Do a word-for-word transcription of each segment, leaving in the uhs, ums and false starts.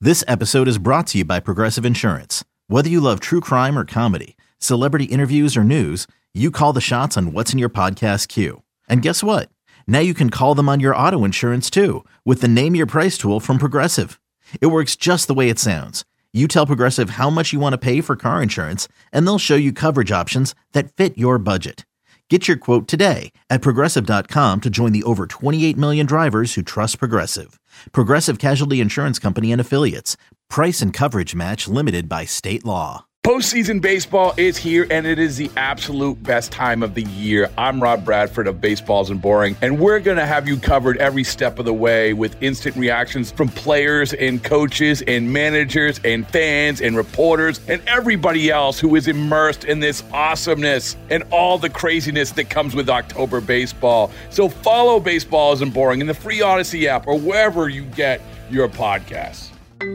This episode is brought to you by Progressive Insurance. Whether you love true crime or comedy, celebrity interviews or news, you call the shots on what's in your podcast queue. And guess what? Now you can call them on your auto insurance too with the Name Your Price tool from Progressive. It works just the way it sounds. You tell Progressive how much you want to pay for car insurance, and they'll show you coverage options that fit your budget. Get your quote today at Progressive dot com to join the over twenty-eight million drivers who trust Progressive. Progressive Casualty Insurance Company and Affiliates. Price and coverage match limited by state law. Postseason baseball is here, and it is the absolute best time of the year. I'm Rob Bradford of Baseballs and Boring, and we're going to have you covered every step of the way with instant reactions from players and coaches and managers and fans and reporters and everybody else who is immersed in this awesomeness and all the craziness that comes with October baseball. So follow Baseballs and Boring in the free Odyssey app or wherever you get your podcasts.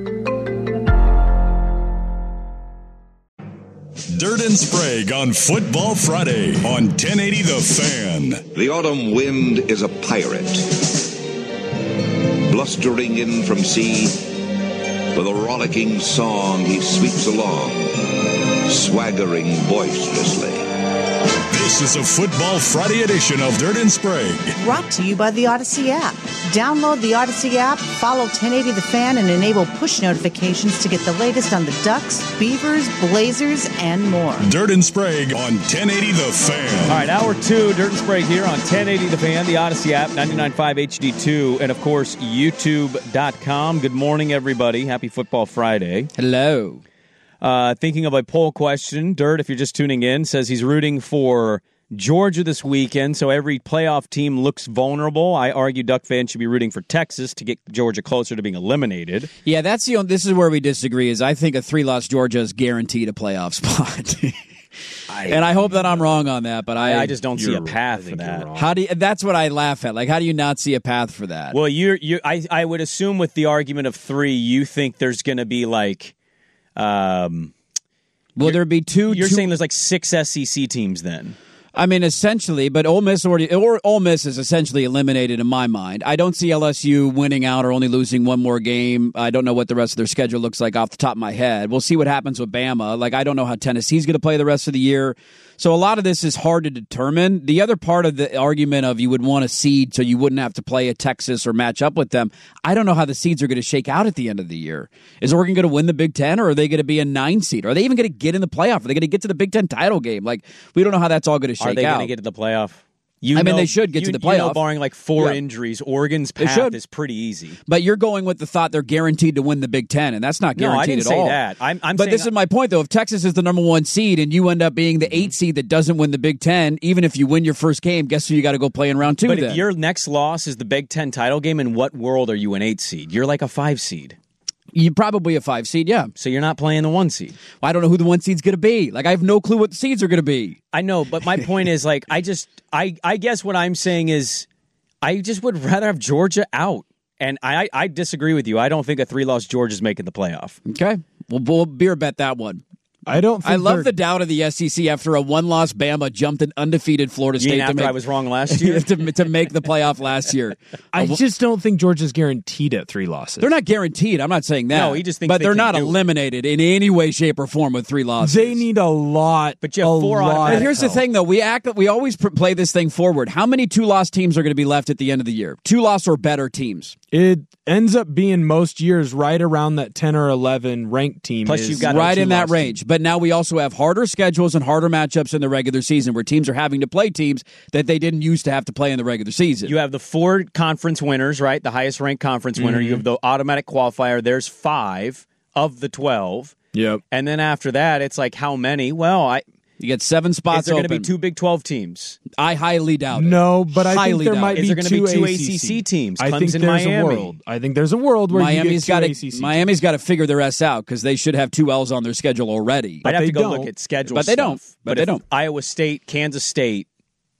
Dirt and Sprague on Football Friday on ten eighty The Fan. The autumn wind is a pirate, blustering in from sea. With a rollicking song he sweeps along, swaggering boisterously. This is a Football Friday edition of Dirt and Sprague. Brought to you by the Odyssey app. Download the Odyssey app, follow ten eighty The Fan, and enable push notifications to get the latest on the Ducks, Beavers, Blazers, and more. Dirt and Sprague on ten eighty The Fan. All right, hour two, Dirt and Sprague here on ten eighty The Fan, the Odyssey app, ninety-nine point five H D two, and of course, YouTube dot com. Good morning, everybody. Happy Football Friday. Hello. Uh, thinking of a poll question, Dirt, if you're just tuning in, says he's rooting for Georgia this weekend, so every playoff team looks vulnerable. I argue Duck fans should be rooting for Texas to get Georgia closer to being eliminated. Yeah, that's the only, this is where we disagree, is I think a three-loss Georgia is guaranteed a playoff spot. I, and I hope that I'm wrong on that, but I, I just don't see a path for that. How do you, that's what I laugh at. Like, how do you not see a path for that? Well, you're, you, I, I would assume with the argument of three, you think there's going to be like, um, will there be two? You're two, saying there's like six S E C teams then. I mean, essentially, but Ole Miss already, or Ole Miss is essentially eliminated in my mind. I don't see L S U winning out or only losing one more game. I don't know what the rest of their schedule looks like off the top of my head. We'll see what happens with Bama. Like, I don't know how Tennessee's going to play the rest of the year. So a lot of this is hard to determine. The other part of the argument of you would want a seed so you wouldn't have to play a Texas or match up with them, I don't know how the seeds are going to shake out at the end of the year. Is Oregon going to win the Big Ten, or are they going to be a nine seed? Are they even going to get in the playoff? Are they going to get to the Big Ten title game? Like, we don't know how that's all going to shake out. Are they going to get to the playoff? You I know, mean, they should get you, to the playoff. You know, barring like four yeah. injuries, Oregon's path is pretty easy. But you're going with the thought they're guaranteed to win the Big Ten, and that's not guaranteed no, I didn't at say all. That. I'm, I'm but saying this is my point, though. If Texas is the number one seed and you end up being the eight seed that doesn't win the Big Ten, even if you win your first game, guess who you got to go play in round two? But then? if your next loss is the Big Ten title game, in what world are you an eight seed? You're like a five seed. You're probably a five seed, yeah. So you're not playing the one seed. Well, I don't know who the one seed's going to be. Like, I have no clue what the seeds are going to be. I know, but my point is, like, I just, I, I guess what I'm saying is, I just would rather have Georgia out. And I, I disagree with you. I don't think a three-loss Georgia's making the playoff. Okay. Well, we'll beer bet that one. I don't. Think I love they're... the doubt of the S E C after a one-loss Bama jumped an undefeated Florida State. You mean after to make, I was wrong last year to, to make the playoff last year. I just don't think Georgia's guaranteed at three losses. They're not guaranteed. I'm not saying that. No, he just thinks but they they're can not do eliminated in any way, shape, or form with three losses. They need a lot. But you have four lot. But here's the thing, though. We act. We always pr- play this thing forward. How many two-loss teams are going to be left at the end of the year? Two-loss or better teams. It ends up being most years right around that ten or eleven ranked team. Plus, is you've got right in that team. range. But now we also have harder schedules and harder matchups in the regular season, where teams are having to play teams that they didn't used to have to play in the regular season. You have the four conference winners, right? The highest ranked conference winner. Mm-hmm. You have the automatic qualifier. There's five of the twelve. Yep. And then after that, it's like how many? Well, I. You get seven spots. Is there going to open. be two Big twelve teams? I highly doubt it. No, but I highly think there doubt might it. be Is there gonna two, be two A C C. A C C teams? I think Clemson, there's Miami. a world. I think there's a world where Miami's you got get two A C C. Miami's got to figure their S out because they should have two L's on their schedule already. I'd have they to go don't. look at schedule But they stuff. don't. But But they if don't. Iowa State, Kansas State,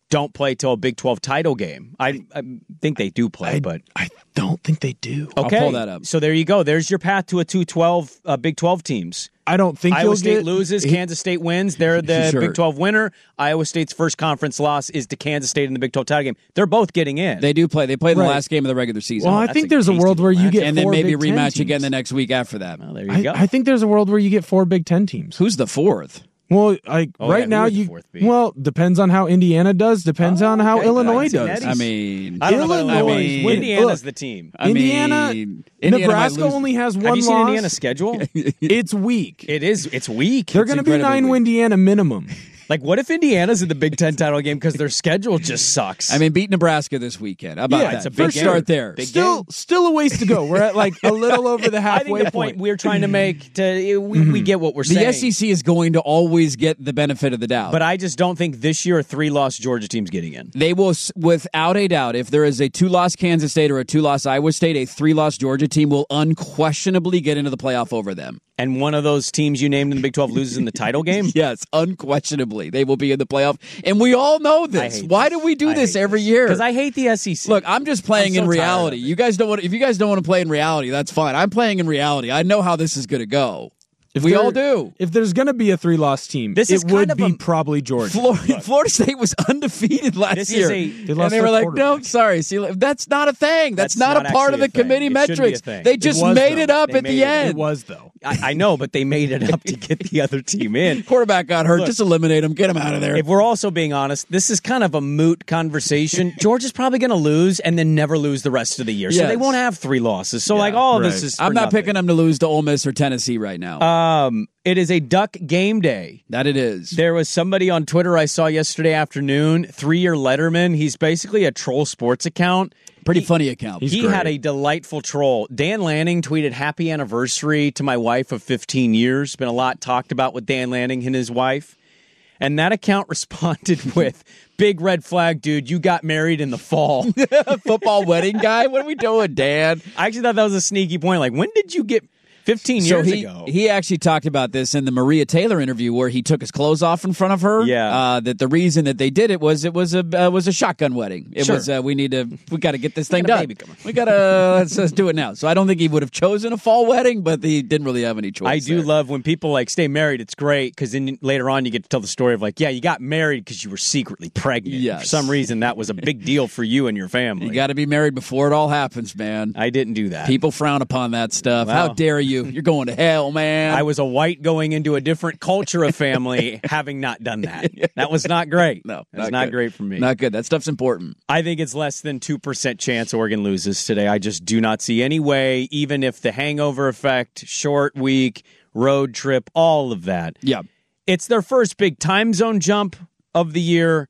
don't play till a Big twelve title game. I, I think they do play, I, but I don't think they do. okay. I'll pull that up. So there you go. There's your path to a two twelve uh, Big twelve teams. I don't think Iowa you'll State get, loses, Kansas State wins. They're the Sure. Big twelve winner. Iowa State's first conference loss is to Kansas State in the Big twelve title game. They're both getting in. They do play. They play in the Right. last game of the regular season. Well, I that's think a there's a tasty world where you match. get and then four maybe Big Ten rematch teams. again the next week after that. Well, there you I, go. I think there's a world where you get four Big Ten teams. Who's the fourth? Well, I, Oh, right yeah, now who would the you fourth be? well depends on how Indiana does. Depends Oh, on how okay. Illinois Nice and does. Eddie's. I mean, I don't know about Illinois Illinois. is winning. Indiana's Look, the team. I Indiana, mean, Indiana Nebraska might lose- only has one Have you seen loss. Indiana's schedule? It's weak. It is. It's weak. They're It's going to be incredibly nine weak. win Indiana minimum. Like, what if Indiana's in the Big Ten title game because their schedule just sucks? I mean, beat Nebraska this weekend. How about Yeah, that? it's a big First game. start there. Big Still, game. still a ways to go. We're at like a little over the I halfway think the point point. we're trying to make to we, we get what we're The saying. S E C is going to always get the benefit of the doubt. But I just don't think this year a three-loss Georgia team's getting in. They will, s- without a doubt, if there is a two-loss Kansas State or a two-loss Iowa State, a three-loss Georgia team will unquestionably get into the playoff over them. And one of those teams you named in the Big twelve loses in the title game? Yes, unquestionably, they will be in the playoff, and we all know I this. hate Why this. do we do I this hate every this. year? Because I hate the S E C. Look, I'm just playing I'm so in tired reality. of it. You guys don't want. If you guys don't want to play in reality, that's fine. I'm playing in reality. I know how this is going to go. If we there- all do. If there's going to be a three loss team, This it is kind would of be a- probably Georgia. Florida, Florida State was undefeated last This is year, a- They and lost they were their like, "No, quarterback. sorry, see, that's not a thing. That's, That's not, not a part of actually the a thing. committee It shouldn't be a metrics. thing. They It just was, made though. it up They at the made it. end. It was though. I, I know, but they made it up to get the other team in. Quarterback got hurt. Look, just eliminate him. Get him out of there. If we're also being honest, this is kind of a moot conversation. Georgia's probably going to lose and then never lose the rest of the year. So Yes. they won't have three losses. So, like, all of this right. is for I'm not nothing. picking them to lose to Ole Miss or Tennessee right now. Um, it is a Duck game day. that it is. There was somebody on Twitter I saw yesterday afternoon, three-year letterman. He's basically a troll sports account. Pretty he, funny account. He's he great. had a delightful troll. Dan Lanning tweeted, "Happy anniversary to my wife of fifteen years." Been a lot talked about with Dan Lanning and his wife. And that account responded with, "Big red flag, dude. You got married in the fall." Football wedding guy. What are we doing, Dan? I actually thought that was a sneaky point. Like, when did you get fifteen So years he, ago? he actually talked about this in the Maria Taylor interview where he took his clothes off in front of her. Yeah. Uh, that the reason that they did it was it was a uh, was a shotgun wedding. It Sure. was uh, we need to we got to get this thing got a done. baby coming. We got to let's, let's do it now. So I don't think he would have chosen a fall wedding, but he didn't really have any choice. I do there. love when people like stay married. It's great because then later on you get to tell the story of like, yeah, you got married because you were secretly pregnant. Yes. For some reason, that was a big deal for you and your family. You got to be married before it all happens, man. I didn't do that. People frown upon that stuff. How Well. dare you? You're going to hell, man. I was a white going into a different culture of family, having not done that. That was not great. no, that's not, good. great for me. Not good. That stuff's important. I think it's less than two percent chance Oregon loses today. I just do not see any way, even if the hangover effect, short week, road trip, all of that. Yeah. It's their first big time zone jump of the year.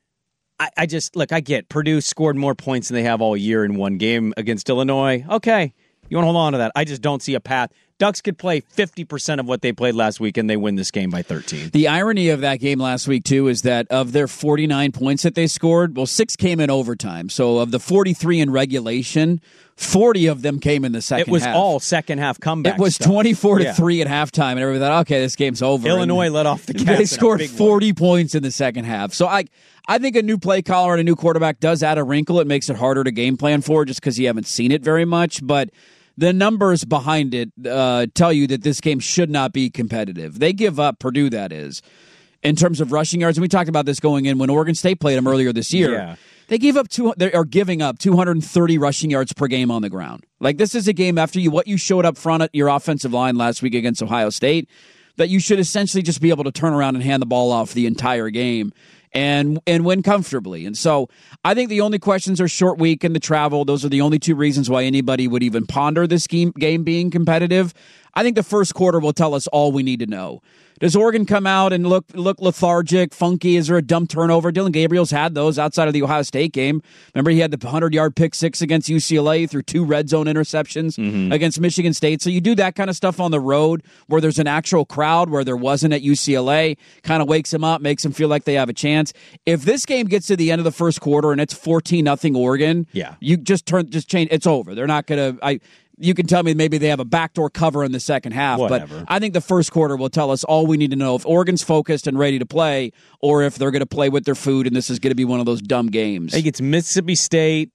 I, I just, look, I get Purdue scored more points than they have all year in one game against Illinois. Okay, you want to hold on to that. I just don't see a path. Ducks could play fifty percent of what they played last week, and they win this game by thirteen. The irony of that game last week, too, is that of their forty-nine points that they scored, well, six came in overtime. So of the forty-three in regulation, forty of them came in the second It was half. all second half comeback. It was stuff. twenty-four to Yeah. three at halftime, and everybody thought, okay, this game's over. Illinois And let off the gas. They in a scored big one. forty points in the second half. So I, I think a new play caller and a new quarterback does add a wrinkle. It makes it harder to game plan for just because you haven't seen it very much. But the numbers behind it uh, tell you that this game should not be competitive. They give up, Purdue that is, in terms of rushing yards. And we talked about this going in when Oregon State played them earlier this year. Yeah. They gave up two. They are giving up two hundred thirty rushing yards per game on the ground. Like this is a game after you what you showed up front at your offensive line last week against Ohio State, that you should essentially just be able to turn around and hand the ball off the entire game and and win comfortably. And so I think the only questions are short week and the travel. Those are the only two reasons why anybody would even ponder this game, game being competitive. I think the first quarter will tell us all we need to know. Does Oregon come out and look look lethargic, funky? Is there a dumb turnover? Dylan Gabriel's had those outside of the Ohio State game. Remember, he had the hundred-yard pick six against U C L A through two red zone interceptions mm-hmm. against Michigan State. So you do that kind of stuff on the road where there's an actual crowd where there wasn't at U C L A, kind of wakes them up, makes them feel like they have a chance. If this game gets to the end of the first quarter and it's fourteen nothing Oregon, yeah. you just turn, just change. It's over. They're not going to... I. You can tell me maybe they have a backdoor cover in the second half, Whatever. but I think the first quarter will tell us all we we need to know if Oregon's focused and ready to play, or if they're going to play with their food and this is going to be one of those dumb games. I think it's Mississippi State,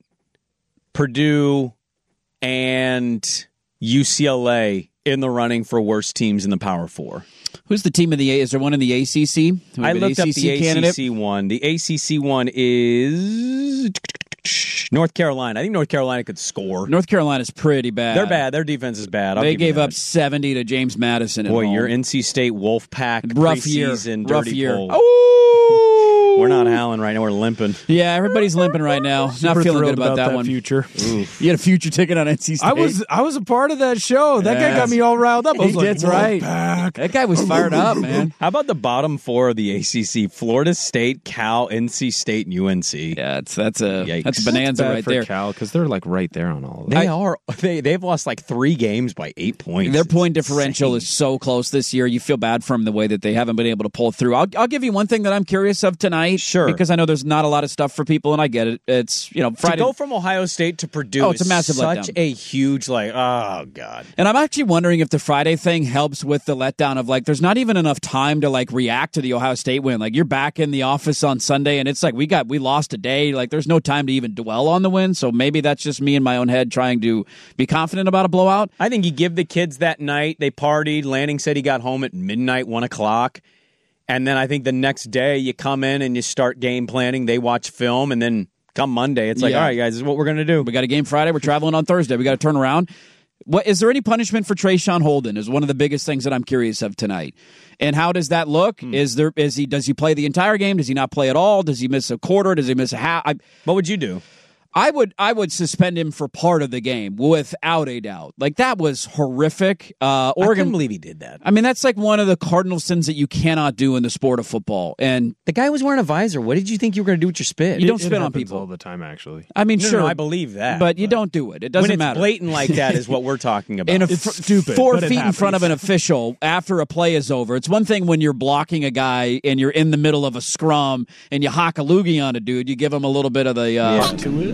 Purdue, and U C L A in the running for worst teams in the Power Four. Who's the team in the A? Is there one in the A C C? I looked up the A C C one. The A C C one is North Carolina. I think North Carolina could score. North Carolina's pretty bad. They're bad. Their defense is bad. I'll they give gave you up that. seventy to James Madison. At Boy, home. your N C State Wolfpack rough year. preseason Rough dirty year. poll. Oh, We're not howling right now. We're limping. Yeah, everybody's limping right now. Not Super feeling good thrilled about, that, that one. future. You had a future ticket on N C State. I was I was a part of that show. That guy Yes. got me all riled up. I was He- like, that's right. Wolfpack. That guy was fired up, man. How about the bottom four of the A C C? Florida State, Cal, N C State, and U N C. Yeah, it's, that's a Yikes. that's a bonanza Bad right for there. Cal, because they're like right there on all of They that. are. They they've lost like three games by eight points. Their point It's differential insane. is so close this year. You feel bad for them the way that they haven't been able to pull through. I'll, I'll give you one thing that I'm curious of tonight. Sure. Because I know there's not a lot of stuff for people, and I get it. It's, you know, Friday. To go from Ohio State to Purdue Oh, it's a is massive such letdown. a huge, like, oh, God. And I'm actually wondering if the Friday thing helps with the letdown of, like, there's not even enough time to, like, react to the Ohio State win. Like, you're back in the office on Sunday, and it's like, we got, we lost a day. Like, there's no time to even dwell on the win. So maybe that's just me in my own head trying to be confident about a blowout. I think you give the kids that night. They partied. Lanning said he got home at midnight, one o'clock. And then I think the next day you come in and you start game planning. They watch film, and then come Monday, it's like, Yeah. all right, guys, this is what we're going to do. We got a game Friday. We're traveling on Thursday. We got to turn around. What is there any punishment for Trayshawn Holden? Is one of the biggest things that I'm curious of tonight. And how does that look? Hmm. Is there is he does he play the entire game? Does he not play at all? Does he miss a quarter? Does he miss a half? I, What would you do? I would I would suspend him for part of the game without a doubt. Like, that was horrific. Uh, I Oregon. couldn't believe he did that. I mean, that's like one of the cardinal sins that you cannot do in the sport of football. And The guy was wearing a visor. What did you think you were going to do with your spit? You don't It spit on happens people all the time, actually. I mean, No, no, sure, no, I believe that. but you don't do it. It doesn't when it's matter. blatant like that is what we're talking about. in a It's fr- stupid, four but it feet in front of an happens. official after a play is over. It's one thing when you're blocking a guy and you're in the middle of a scrum and you hock a loogie on a dude. You give him a little bit of the. Uh,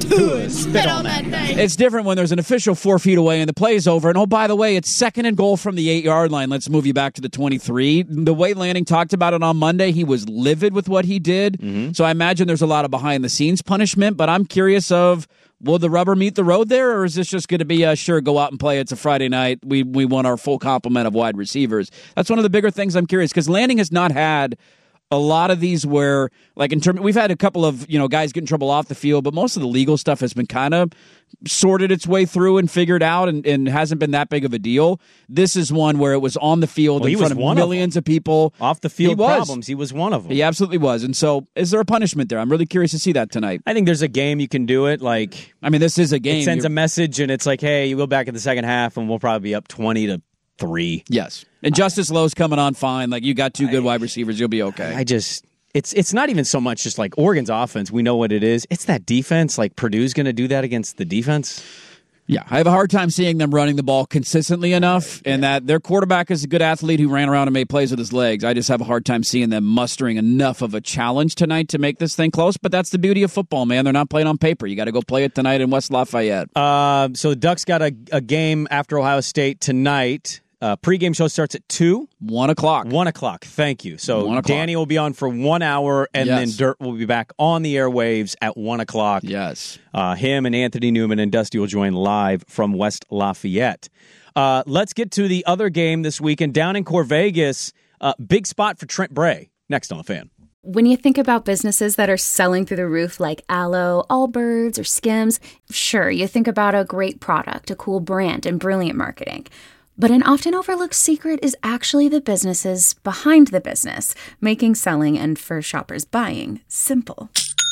Spit on that guy. It's different when there's an official four feet away and the play is over. And oh, by the way, it's second and goal from the eight yard line. Let's move you back to the twenty-three. The way Lanning talked about it on Monday, he was livid with what he did. Mm-hmm. So I imagine there's a lot of behind the scenes punishment. But I'm curious of. Will the rubber meet the road there, or is this just going to be a sure go out and play? It's a Friday night. We we want our full complement of wide receivers. That's one of the bigger things I'm curious because Lanning has not had a lot of these where, like, in terms, we've had a couple of you know guys get in trouble off the field, but most of the legal stuff has been kind of sorted its way through and figured out, and, and hasn't been that big of a deal. This is one where it was on the field Well, he in front was of one of millions of, people. Off the field He was. problems, he was one of them. He absolutely was. And so, is there a punishment there? I'm really curious to see that tonight. I think there's a game you can do it. Like, I mean, this is a game. it sends You're- a message, and it's like, hey, you go back in the second half, and we'll probably be up twenty to three. Yes. And Justice Lowe's coming on fine. Like, you got two good wide receivers. You'll be okay. I just. It's it's not even so much just like Oregon's offense. We know what it is. It's that defense. Like, Purdue's going to do that against the defense. Yeah, I have a hard time seeing them running the ball consistently enough, and that their quarterback is a good athlete who ran around and made plays with his legs. I just have a hard time seeing them mustering enough of a challenge tonight to make this thing close, but that's the beauty of football, man. They're not playing on paper. You got to go play it tonight in West Lafayette. Uh, so the Ducks got a, a game after Ohio State tonight. Uh, pregame show starts at two. One o'clock. One o'clock. Thank you. So One o'clock. Danny will be on for one hour, and Yes. then Dirt will be back on the airwaves at one o'clock. Yes. Uh, him and Anthony Newman and Dusty will join live from West Lafayette. Uh, let's get to the other game this weekend down in Corvegas. Uh, big spot for Trent Bray. Next on The Fan. When you think about businesses that are selling through the roof like Aloe, Allbirds, or Skims, sure, you think about a great product, a cool brand, and brilliant marketing. But an often overlooked secret is actually the businesses behind the business, making selling and for shoppers buying simple.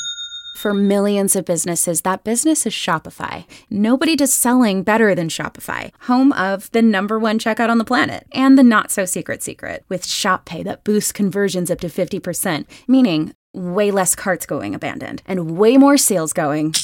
For millions of businesses, that business is Shopify. Nobody does selling better than Shopify, home of the number one checkout on the planet and the not-so-secret secret with Shop Pay that boosts conversions up to fifty percent, meaning way less carts going abandoned and way more sales going.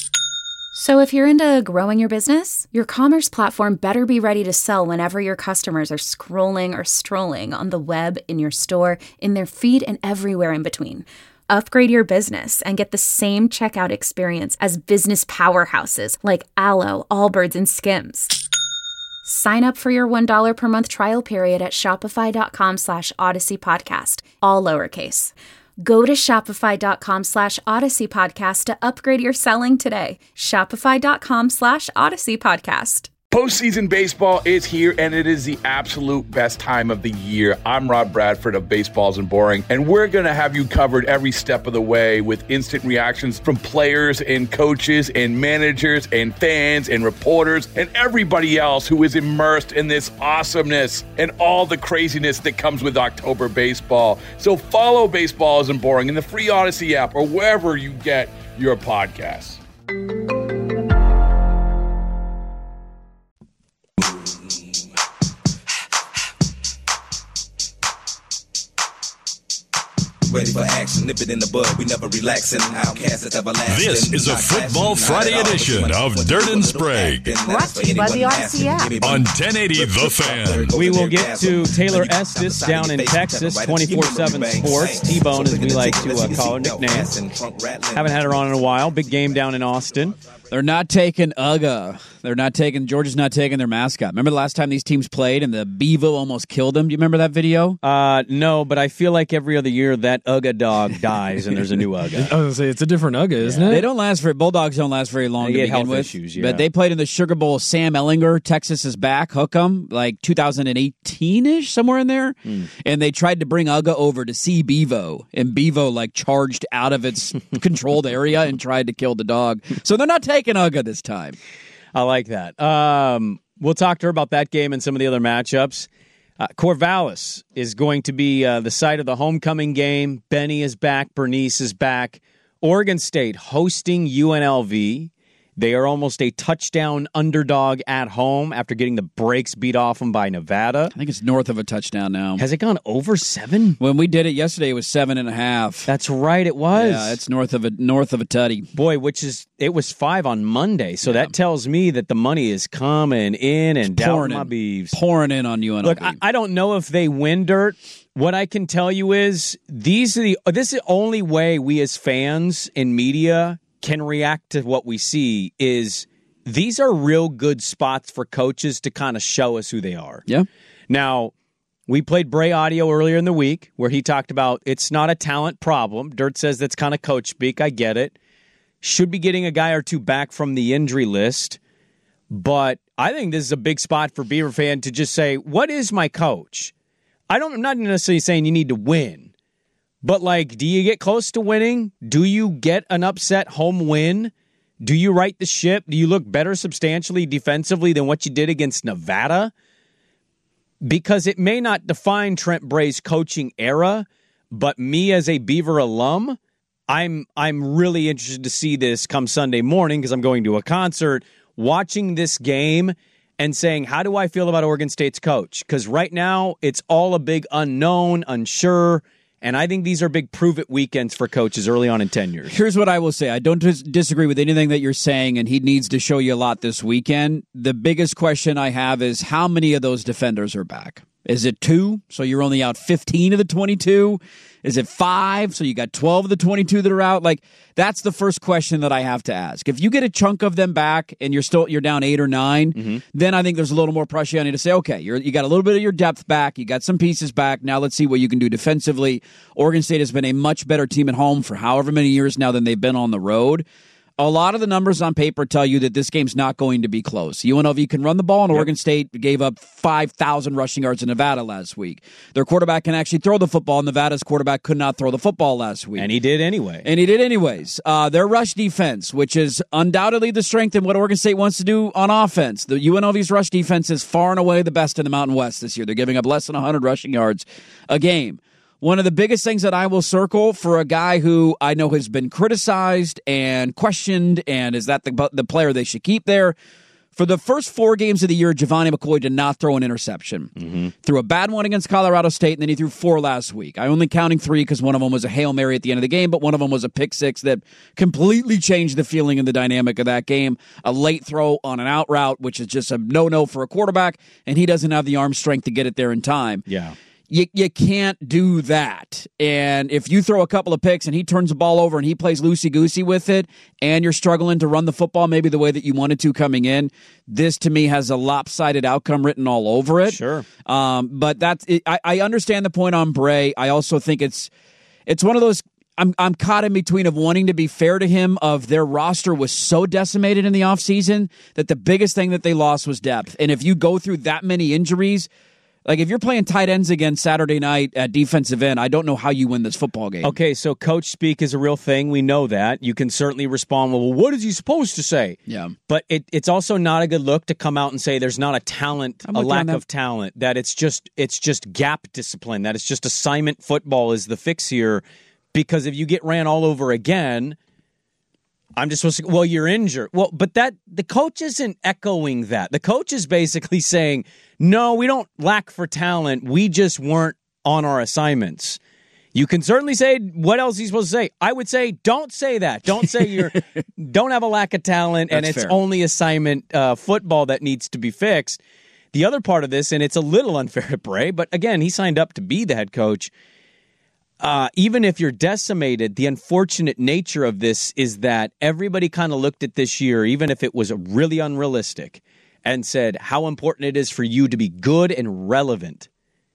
So if you're into growing your business, your commerce platform better be ready to sell whenever your customers are scrolling or strolling on the web, in your store, in their feed, and everywhere in between. Upgrade your business and get the same checkout experience as business powerhouses like Aloe, Allbirds, and Skims. Sign up for your one dollar per month trial period at shopify.com slash Odyssey Podcast, all lowercase. Go to shopify.com slash Odyssey Podcast to upgrade your selling today. Shopify.com slash Odyssey Podcast. Postseason baseball is here, and it is the absolute best time of the year. I'm Rob Bradford of Baseballs and Boring, and we're going to have you covered every step of the way with instant reactions from players and coaches and managers and fans and reporters and everybody else who is immersed in this awesomeness and all the craziness that comes with October baseball. So follow Baseballs and Boring in the free Odyssey app or wherever you get your podcasts. Ready for action, nip it in the bud, we never relaxing. Outcast is everlasting. This is a Football Friday edition of Dirt and Sprague. Brought to you by the Odyssey app. On ten eighty The Fan. We will get to Taylor Estes down in Texas, twenty-four seven Sports. T-Bone, as we like to uh, call her nickname. Haven't had her on in a while. Big game down in Austin. They're not taking U G A. They're not taking, Georgia's not taking their mascot. Remember the last time these teams played and the Bevo almost killed them? Do you remember that video? Uh, no, but I feel like every other year that U G A dog dies and there's a new U G A. I was going to say, it's a different U G A, isn't it? They don't last very, Bulldogs don't last very long They to get begin health with. issues, yeah. But they played in the Sugar Bowl. Sam Ellinger, Texas is back, hook 'em, like two thousand eighteen-ish, somewhere in there. Mm. And they tried to bring U G A over to see Bevo. And Bevo, like, charged out of its controlled area and tried to kill the dog. So they're not taking U G A this time. I like that. Um, we'll talk to her about that game and some of the other matchups. Uh, Corvallis is going to be uh, the site of the homecoming game. Benny is back. Bernice is back. Oregon State hosting U N L V. They are almost a touchdown underdog at home after getting the brakes beat off them by Nevada. I think it's north of a touchdown now. Has it gone over seven? When we did it yesterday, it was seven and a half. That's right, it was. Yeah, it's north of a north of a tutty. Boy, which is it was five on Monday, so yeah. That tells me that the money is coming in and down my beeves, pouring in on U N L V. Look, I, I don't know if they win, Dirt. What I can tell you is these are the this is the only way we as fans and media can react to what we see is these are real good spots for coaches to kind of show us who they are. Yeah. Now, we played Bray audio earlier in the week where he talked about it's not a talent problem. Dirt says that's kind of coach speak. I get it. Should be getting a guy or two back from the injury list. But I think this is a big spot for Beaver fan to just say, what is my coach? I don't, I'm not necessarily saying you need to win. But, like, do you get close to winning? Do you get an upset home win? Do you right the ship? Do you look better substantially defensively than what you did against Nevada? Because it may not define Trent Bray's coaching era, but me as a Beaver alum, I'm I'm really interested to see this come Sunday morning because I'm going to a concert, watching this game and saying, how do I feel about Oregon State's coach? Because right now, it's all a big unknown, unsure. And I think these are big prove-it weekends for coaches early on in tenures. Here's what I will say. I don't dis- disagree with anything that you're saying, and he needs to show you a lot this weekend. The biggest question I have is how many of those defenders are back? Is it two? So you're only out fifteen of the twenty-two? Is it five? So you got twelve of the twenty-two that are out? Like, that's the first question that I have to ask. If you get a chunk of them back and you're still you're down eight or nine, mm-hmm. then I think there's a little more pressure on you to say, okay, you're, you got a little bit of your depth back. You got some pieces back. Now let's see what you can do defensively. Oregon State has been a much better team at home for however many years now than they've been on the road. A lot of the numbers on paper tell you that this game's not going to be close. U N L V can run the ball, and yep. Oregon State gave up five thousand rushing yards in Nevada last week. Their quarterback can actually throw the football. Nevada's quarterback could not throw the football last week. And he did anyway. And he did anyways. Uh, their rush defense, which is undoubtedly the strength in what Oregon State wants to do on offense. The U N L V's rush defense is far and away the best in the Mountain West this year. They're giving up less than one hundred rushing yards a game. One of the biggest things that I will circle for a guy who I know has been criticized and questioned, and is that the, the player they should keep there? For the first four games of the year, Giovanni McCoy did not throw an interception. Mm-hmm. Threw a bad one against Colorado State, and then he threw four last week. I only counting three because one of them was a Hail Mary at the end of the game, but one of them was a pick six that completely changed the feeling and the dynamic of that game. A late throw on an out route, which is just a no-no for a quarterback, and he doesn't have the arm strength to get it there in time. Yeah. You, you can't do that. And if you throw a couple of picks and he turns the ball over and he plays loosey-goosey with it and you're struggling to run the football maybe the way that you wanted to coming in, this to me has a lopsided outcome written all over it. Sure. Um, but that's it, I, I understand the point on Bray. I also think it's it's one of those I'm I'm caught in between of wanting to be fair to him of their roster was so decimated in the offseason that the biggest thing that they lost was depth. And if you go through that many injuries, like, if you're playing tight ends again Saturday night at defensive end, I don't know how you win this football game. Okay, so coach speak is a real thing. We know that. You can certainly respond, well, what is he supposed to say? Yeah. But it, it's also not a good look to come out and say there's not a talent, I'm a with you lack on that. of talent, that it's just it's just gap discipline, that it's just assignment football is the fix here. Because if you get ran all over again, I'm just supposed to, well, you're injured. Well, but that the coach isn't echoing that. The coach is basically saying, no, we don't lack for talent. We just weren't on our assignments. You can certainly say, what else are you supposed to say? I would say, don't say that. Don't say you're, don't have a lack of talent and That's it's fair. only assignment uh, football that needs to be fixed. The other part of this, and it's a little unfair to Bray, but again, he signed up to be the head coach. Uh, even if you're decimated, the unfortunate nature of this is that everybody kind of looked at this year, even if it was really unrealistic, and said how important it is for you to be good and relevant.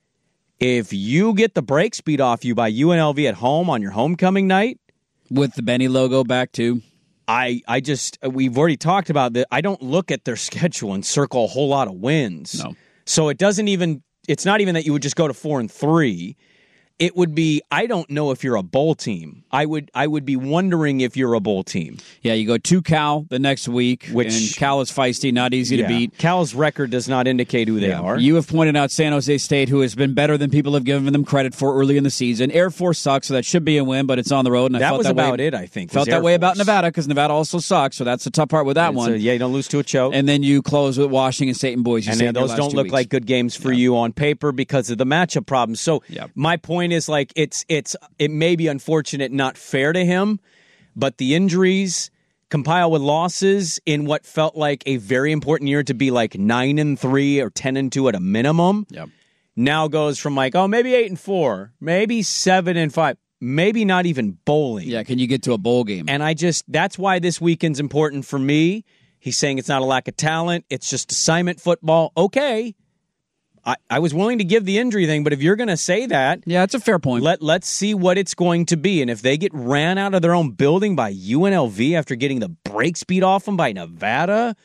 If you get the brakes beat off you by U N L V at home on your homecoming night, with the Benny logo back too, I, I just, we've already talked about that. I don't look at their schedule and circle a whole lot of wins. No. So it doesn't even, it's not even that you would just go to four and three. It would be, I don't know if you're a bowl team. I would I would be wondering if you're a bowl team. Yeah, you go to Cal the next week, Which- and Cal is feisty, not easy Yeah. to beat. Cal's record does not indicate who they Yeah. are. You have pointed out San Jose State, who has been better than people have given them credit for early in the season. Air Force sucks, so that should be a win, but it's on the road. And I that felt was that about way, it, I think. Felt was that Air way about Force. Nevada, because Nevada also sucks, so that's the tough part with that And one. so, yeah, you don't lose to a choke. And then you close with Washington State and Boise And State. then in your those last don't two look weeks. like good games for you on paper because of the matchup problems. So Yep. my point is, like, it's it's it may be unfortunate, not fair to him, but the injuries compile with losses in what felt like a very important year to be like nine and three or ten and two at a minimum. Yep. Now goes from like, oh, maybe eight and four, maybe seven and five, maybe not even bowling. Yeah, can you get to a bowl game? And I just, that's why this weekend's important for me. He's saying it's not a lack of talent. It's just assignment football. Okay. I, I was willing to give the injury thing, but if you're going to say that, yeah, it's a fair point. let, let's see what it's going to be. And if they get ran out of their own building by U N L V after getting the brakes beat off them by Nevada,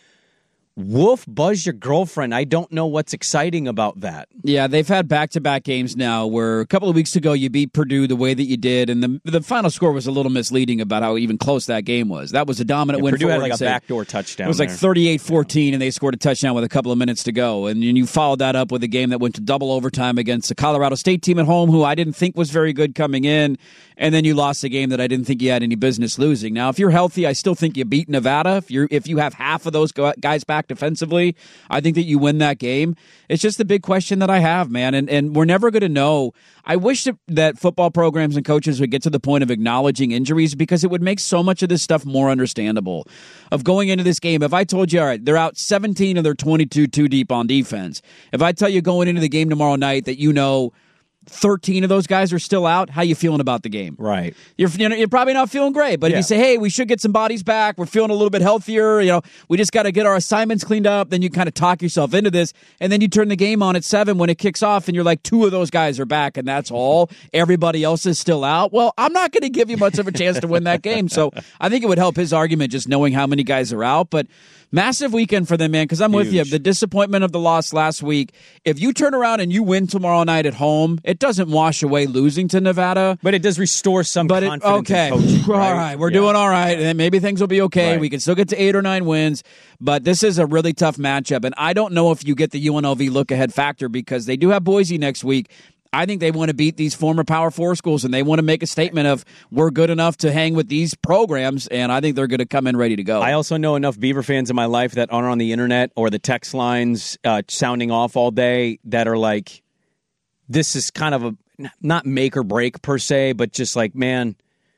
woof, buzz your girlfriend. I don't know what's exciting about that. Yeah, they've had back-to-back games now where a couple of weeks ago you beat Purdue the way that you did, and the the final score was a little misleading about how even close that game was. That was a dominant Yeah, win Purdue for had Oregon like a State. backdoor touchdown. It was like there. thirty-eight fourteen, and they scored a touchdown with a couple of minutes to go. And you followed that up with a game that went to double overtime against the Colorado State team at home, who I didn't think was very good coming in. And then you lost a game that I didn't think you had any business losing. Now, if you're healthy, I still think you beat Nevada. If you if you have half of those go- guys back defensively, I think that you win that game. It's just the big question that I have, man. And and we're never going to know. I wish that, that football programs and coaches would get to the point of acknowledging injuries, because it would make so much of this stuff more understandable. Of going into this game, if I told you, all right, they're out seventeen of their twenty-two too deep on defense. If I tell you going into the game tomorrow night that you know thirteen of those guys are still out, how you feeling about the game? Right. You're you know, you're probably not feeling great, but Yeah. if you say, hey, we should get some bodies back, we're feeling a little bit healthier, you know, we just got to get our assignments cleaned up, then you kind of talk yourself into this, and then you turn the game on at seven when it kicks off, and you're like, two of those guys are back, and that's all. Everybody else is still out. Well, I'm not going to give you much of a chance to win that game, so I think it would help his argument just knowing how many guys are out, but massive weekend for them, man, because I'm with you. Huge. The disappointment of the loss last week, if you turn around and you win tomorrow night at home, it doesn't wash away losing to Nevada. But it does restore some But it, confidence okay, in coaching, all right? right, we're Yeah. doing all right, and then maybe things will be okay. Right. We can still get to eight or nine wins, but this is a really tough matchup, and I don't know if you get the U N L V look-ahead factor, because they do have Boise next week. I think they want to beat these former Power Four schools, and they want to make a statement of, we're good enough to hang with these programs, and I think they're going to come in ready to go. I also know enough Beaver fans in my life that aren't on the internet or the text lines uh, sounding off all day that are like, this is kind of a, not make or break per se, but just like, man,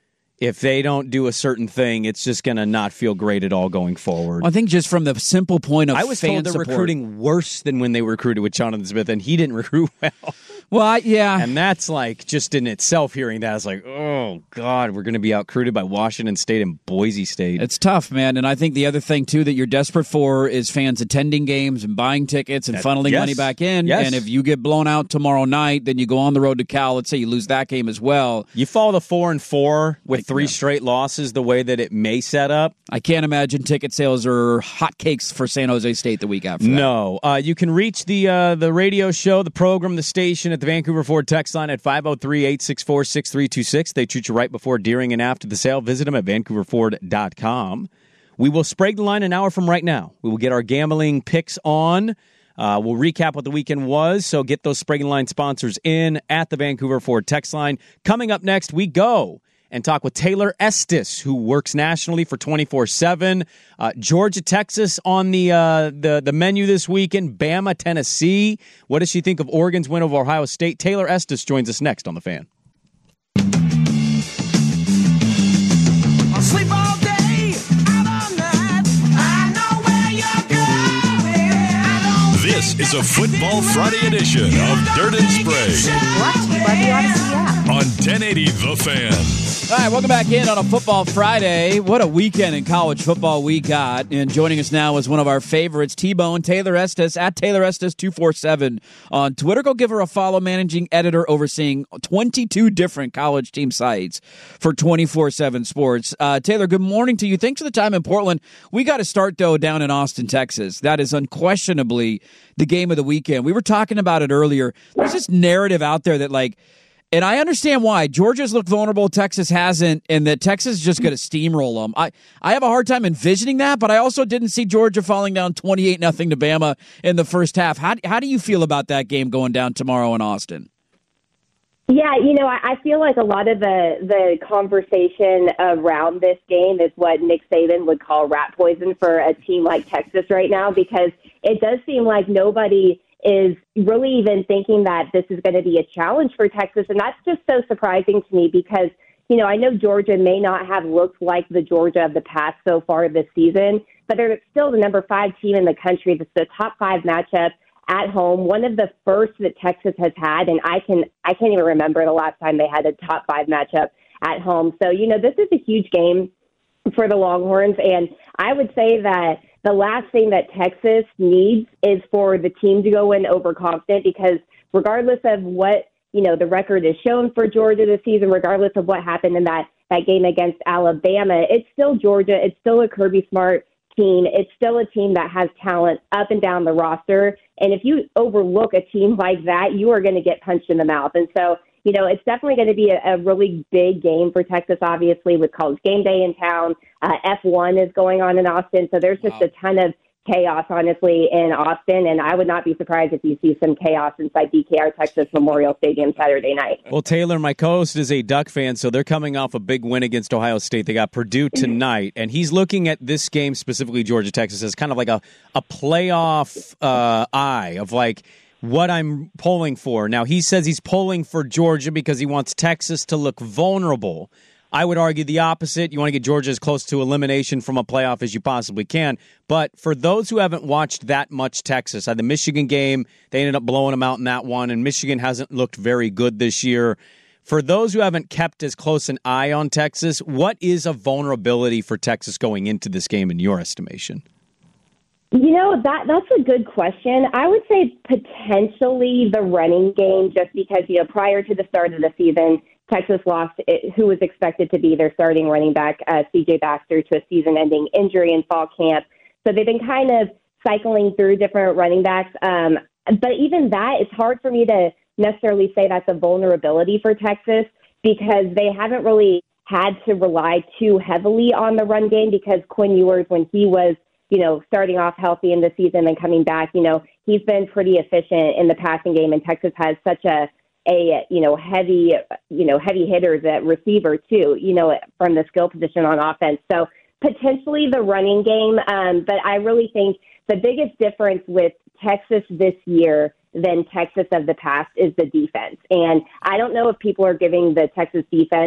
if they don't do a certain thing, it's just going to not feel great at all going forward. I think just from the simple point of I was fan told they're support. recruiting worse than when they recruited with Jonathan Smith, and he didn't recruit well. Well, I, yeah. And that's like, just in itself, hearing that, it's like, oh, God, we're going to be out-recruited by Washington State and Boise State. It's tough, man. And I think the other thing, too, that you're desperate for is fans attending games and buying tickets and that, funneling yes. money back in. Yes. And if you get blown out tomorrow night, then you go on the road to Cal. Let's say you lose that game as well. You fall to four and four with like, three yeah. straight losses the way that it may set up. I can't imagine ticket sales are hotcakes for San Jose State the week after that. No. Uh, you can reach the uh, the radio show, the program, the station at the Vancouver Ford text line at five oh three, eight six four, six three two six. They treat you right before, during, and after the sale. Visit them at vancouver ford dot com. We will Sprague the line an hour from right now. We will get our gambling picks on. Uh, we'll recap what the weekend was, so get those Sprague the line sponsors in at the Vancouver Ford text line. Coming up next, we go and talk with Taylor Estes, who works nationally for twenty-four seven. Uh, Georgia, Texas on the, uh, the the menu this weekend. Bama, Tennessee. What does she think of Oregon's win over Ohio State? Taylor Estes joins us next on The Fan. I'll sleep all day, out all night. I know where you're going. This is a Football Friday edition of Dirt and Sprague. Brought to you by the Odyssey app. On ten eighty The Fan. All right, welcome back in on a Football Friday. What a weekend in college football we got. And joining us now is one of our favorites, T-Bone, Taylor Estes, at Taylor Estes two forty-seven on Twitter. Go give her a follow, managing editor overseeing twenty-two different college team sites for twenty-four seven Sports. Uh, Taylor, good morning to you. Thanks for the time in Portland. We got to start, though, down in Austin, Texas. That is unquestionably the game of the weekend. We were talking about it earlier. There's this narrative out there that, like, and I understand why. Georgia's looked vulnerable, Texas hasn't, and that Texas is just going to steamroll them. I, I have a hard time envisioning that, but I also didn't see Georgia falling down twenty-eight nothing to Bama in the first half. How, how do you feel about that game going down tomorrow in Austin? Yeah, you know, I, I feel like a lot of the, the conversation around this game is what Nick Saban would call rat poison for a team like Texas right now, because it does seem like nobody is really even thinking that this is going to be a challenge for Texas. And that's just so surprising to me because, you know, I know Georgia may not have looked like the Georgia of the past so far this season, but they're still the number five team in the country. This is the top five matchup at home, one of the first that Texas has had. And I can, I can't even remember the last time they had a top five matchup at home. So, you know, this is a huge game for the Longhorns. And I would say that the last thing that Texas needs is for the team to go in overconfident, because regardless of what, you know, the record is shown for Georgia this season, regardless of what happened in that, that game against Alabama, it's still Georgia. It's still a Kirby Smart team. It's still a team that has talent up and down the roster. And if you overlook a team like that, you are going to get punched in the mouth. And so, you know, it's definitely going to be a, a really big game for Texas, obviously, with College Game Day in town. Uh, F one is going on in Austin. So there's just wow. a ton of chaos, honestly, in Austin. And I would not be surprised if you see some chaos inside D K R Texas Memorial Stadium Saturday night. Well, Taylor, my co-host, is a Duck fan, so they're coming off a big win against Ohio State. They got Purdue tonight, and he's looking at this game, specifically Georgia-Texas, as kind of like a, a playoff uh, eye of like, what I'm polling for. Now, he says he's polling for Georgia because he wants Texas to look vulnerable. I would argue the opposite. You want to get Georgia as close to elimination from a playoff as you possibly can. But for those who haven't watched that much Texas, uh, the Michigan game, they ended up blowing them out in that one, and Michigan hasn't looked very good this year. For those who haven't kept as close an eye on Texas, what is a vulnerability for Texas going into this game in your estimation? You know, that that's a good question. I would say potentially the running game, just because, you know, prior to the start of the season, Texas lost it, who was expected to be their starting running back, uh, C J Baxter, to a season-ending injury in fall camp. So they've been kind of cycling through different running backs. Um, but even that, it's hard for me to necessarily say that's a vulnerability for Texas, because they haven't really had to rely too heavily on the run game, because Quinn Ewers, when he was you know, starting off healthy in the season and coming back, you know, he's been pretty efficient in the passing game, and Texas has such a, a, you know, heavy, you know, heavy hitters at receiver too, you know, from the skill position on offense. So potentially the running game. Um, but I really think the biggest difference with Texas this year than Texas of the past is the defense. And I don't know if people are giving the Texas defense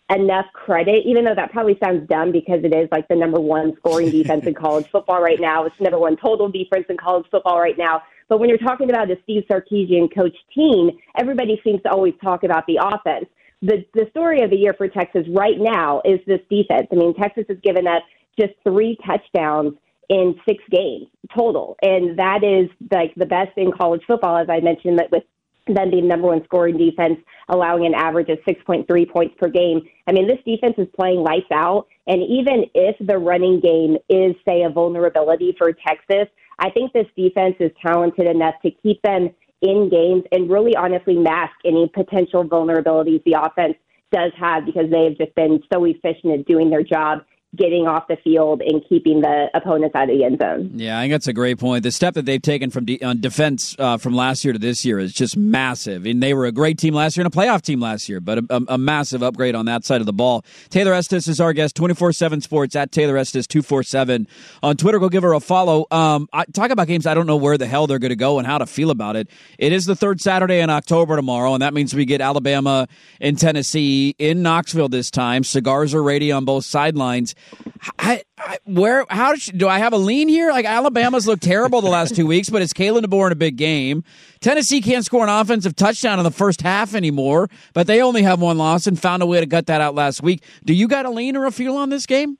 enough credit, even though that probably sounds dumb because it is like the number one scoring defense in college football right now. It's the number one total defense in college football right now. But when you're talking about a Steve Sarkisian coach team, everybody seems to always talk about the offense. The the story of the year for Texas right now is this defense. I mean, Texas has given up just three touchdowns in six games total. And that is like the best in college football, as I mentioned, that with them being number one scoring defense, allowing an average of six point three points per game. I mean, this defense is playing lights out. And even if the running game is, say, a vulnerability for Texas, I think this defense is talented enough to keep them in games and really honestly mask any potential vulnerabilities the offense does have, because they have just been so efficient at doing their job, getting off the field and keeping the opponents out of the end zone. Yeah, I think that's a great point. The step that they've taken from de- on defense uh, from last year to this year is just massive. And they were a great team last year and a playoff team last year, but a, a, a massive upgrade on that side of the ball. Taylor Estes is our guest, twenty-four seven Sports, at Taylor Estes two forty-seven. On Twitter, go give her a follow. Um, I, talk about games I don't know where the hell they're going to go and how to feel about it. It is the third Saturday in October tomorrow, and that means we get Alabama and Tennessee in Knoxville this time. Cigars are ready on both sidelines. I, I, where, how should, do I have a lean here? Like, Alabama's looked terrible the last two weeks, but it's Kalen DeBoer in a big game. Tennessee can't score an offensive touchdown in the first half anymore, but they only have one loss and found a way to gut that out last week. Do you got a lean or a feel on this game?